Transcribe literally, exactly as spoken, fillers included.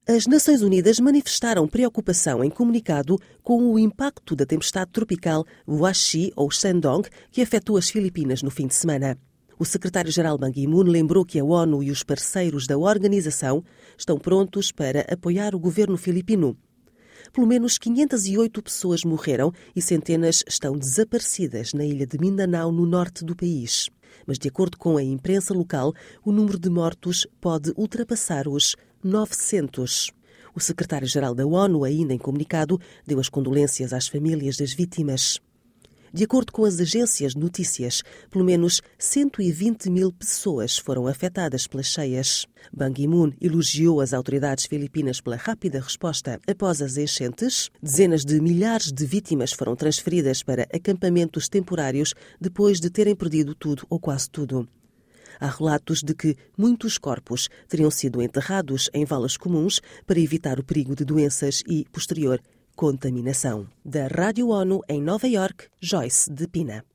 As Nações Unidas manifestaram preocupação em comunicado com o impacto da tempestade tropical Huaxi ou Shandong, que afetou as Filipinas no fim de semana. O secretário-geral Ban Ki-moon lembrou que a ONU e os parceiros da organização estão prontos para apoiar o governo filipino. Pelo menos quinhentas e oito pessoas morreram e centenas estão desaparecidas na ilha de Mindanao, no norte do país. Mas, de acordo com a imprensa local, o número de mortos pode ultrapassar os novecentos. O secretário-geral da ONU, ainda em comunicado, deu as condolências às famílias das vítimas. De acordo com as agências de notícias, pelo menos cento e vinte mil pessoas foram afetadas pelas cheias. Ban Ki-moon elogiou as autoridades filipinas pela rápida resposta após as enchentes. Dezenas de milhares de vítimas foram transferidas para acampamentos temporários depois de terem perdido tudo ou quase tudo. Há relatos de que muitos corpos teriam sido enterrados em valas comuns para evitar o perigo de doenças e posterior contaminação. Da Rádio ONU em Nova Iorque, Joyce de Pina.